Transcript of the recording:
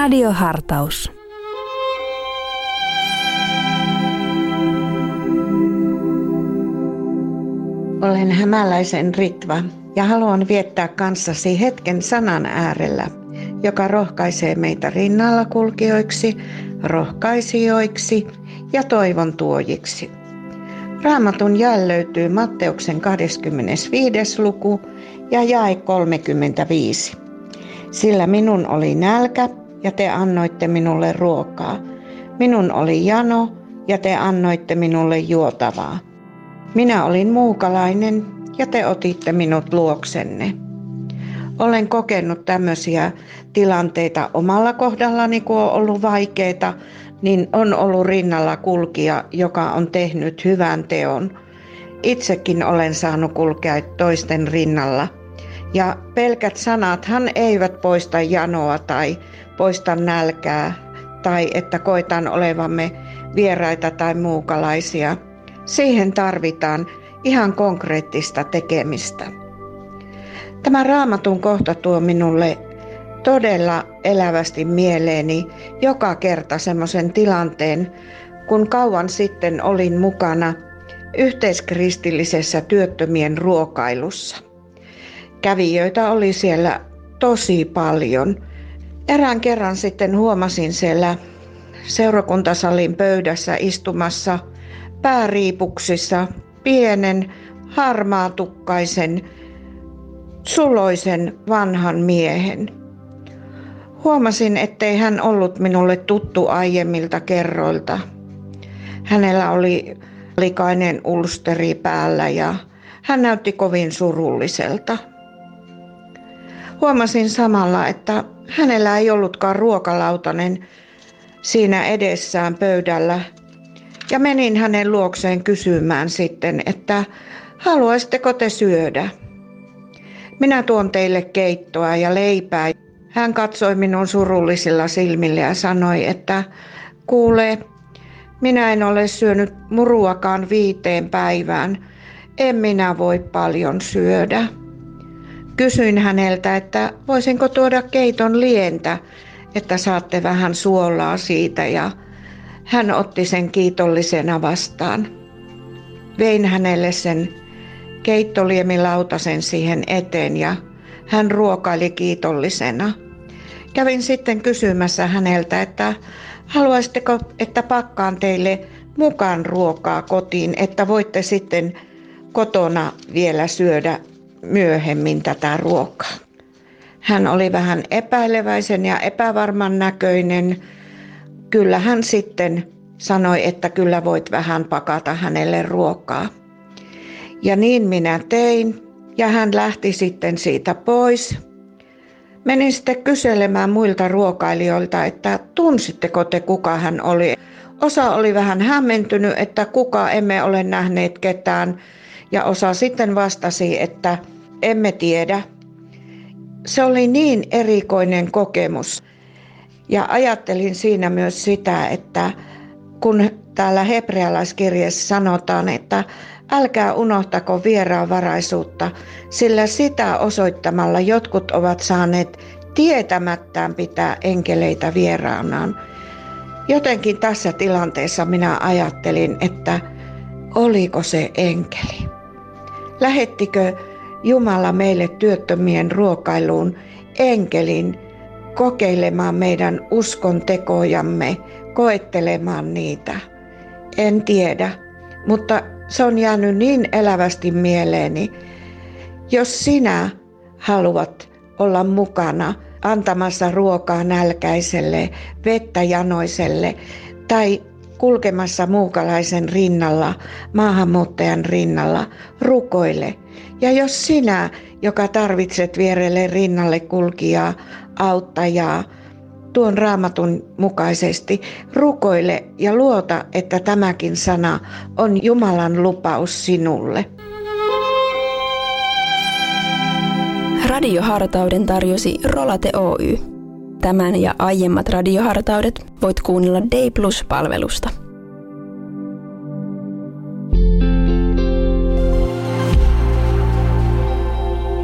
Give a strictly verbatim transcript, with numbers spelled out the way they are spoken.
Radiohartaus. Olen Hämäläisen Ritva ja haluan viettää kanssasi hetken sanan äärellä, joka rohkaisee meitä rinnalla kulkijoiksi, rohkaisijoiksi ja toivon tuojiksi. Raamatun jae löytyy Matteuksen kahdeskymmenesviides luku ja jae kolmekymmentäviisi. Sillä minun oli nälkä ja te annoitte minulle ruokaa. Minun oli jano ja te annoitte minulle juotavaa. Minä olin muukalainen ja te otitte minut luoksenne. Olen kokenut tämmöisiä tilanteita omalla kohdallani, kun on ollut vaikeita, niin on ollut rinnalla kulkija, joka on tehnyt hyvän teon. Itsekin olen saanut kulkea toisten rinnalla. Ja pelkät sanathan eivät poista janoa tai poista nälkää tai että koitan olevamme vieraita tai muukalaisia. Siihen tarvitaan ihan konkreettista tekemistä. Tämä Raamatun kohta tuo minulle todella elävästi mieleeni joka kerta semmoisen tilanteen, kun kauan sitten olin mukana yhteiskristillisessä työttömien ruokailussa. Kävijöitä oli siellä tosi paljon. Erään kerran sitten huomasin siellä seurakuntasalin pöydässä istumassa pääriipuksissa pienen harmaatukkaisen suloisen vanhan miehen. Huomasin, ettei hän ollut minulle tuttu aiemmilta kerroilta. Hänellä oli likainen ulsteri päällä ja hän näytti kovin surulliselta. Huomasin samalla, että hänellä ei ollutkaan ruokalautanen siinä edessään pöydällä. Ja menin hänen luokseen kysymään sitten, että haluaisitteko te syödä? Minä tuon teille keittoa ja leipää. Hän katsoi minun surullisilla silmillä ja sanoi, että kuule, minä en ole syönyt muruakaan viiteen päivään. En minä voi paljon syödä. Kysyin häneltä, että voisinko tuoda keiton lientä, että saatte vähän suolaa siitä, ja hän otti sen kiitollisena vastaan. Vein hänelle sen keittoliemilautasen siihen eteen ja hän ruokaili kiitollisena. Kävin sitten kysymässä häneltä, että haluaisitteko, että pakkaan teille mukaan ruokaa kotiin, että voitte sitten kotona vielä syödä myöhemmin tätä ruokaa. Hän oli vähän epäileväisen ja epävarman näköinen. Kyllä hän sitten sanoi, että kyllä voit vähän pakata hänelle ruokaa. Ja niin minä tein ja hän lähti sitten siitä pois. Menin sitten kyselemään muilta ruokailijoilta, että tunsitteko te kuka hän oli. Osa oli vähän hämmentynyt, että kuka emme ole nähneet ketään ja osa sitten vastasi, että emme tiedä. Se oli niin erikoinen kokemus. Ja ajattelin siinä myös sitä, että kun täällä hebrealaiskirjeessä sanotaan, että älkää unohtako vieraanvaraisuutta, sillä sitä osoittamalla jotkut ovat saaneet tietämättään pitää enkeleitä vieraanaan. Jotenkin tässä tilanteessa minä ajattelin, että oliko se enkeli? Lähettikö Jumala meille työttömien ruokailuun enkelin kokeilemaan meidän uskon tekojamme, koettelemaan niitä? En tiedä, mutta se on jäänyt niin elävästi mieleeni. Jos sinä haluat olla mukana antamassa ruokaa nälkäiselle, vettä janoiselle tai kulkemassa muukalaisen rinnalla, maahanmuuttajan rinnalla, rukoile. Ja jos sinä, joka tarvitset vierelle rinnalle kulkijaa, auttajaa, tuon Raamatun mukaisesti, rukoile ja luota, että tämäkin sana on Jumalan lupaus sinulle. Radiohartauden tarjosi Rolate Oy. Tämän ja aiemmat radiohartaudet voit kuunnella Day Plus-palvelusta.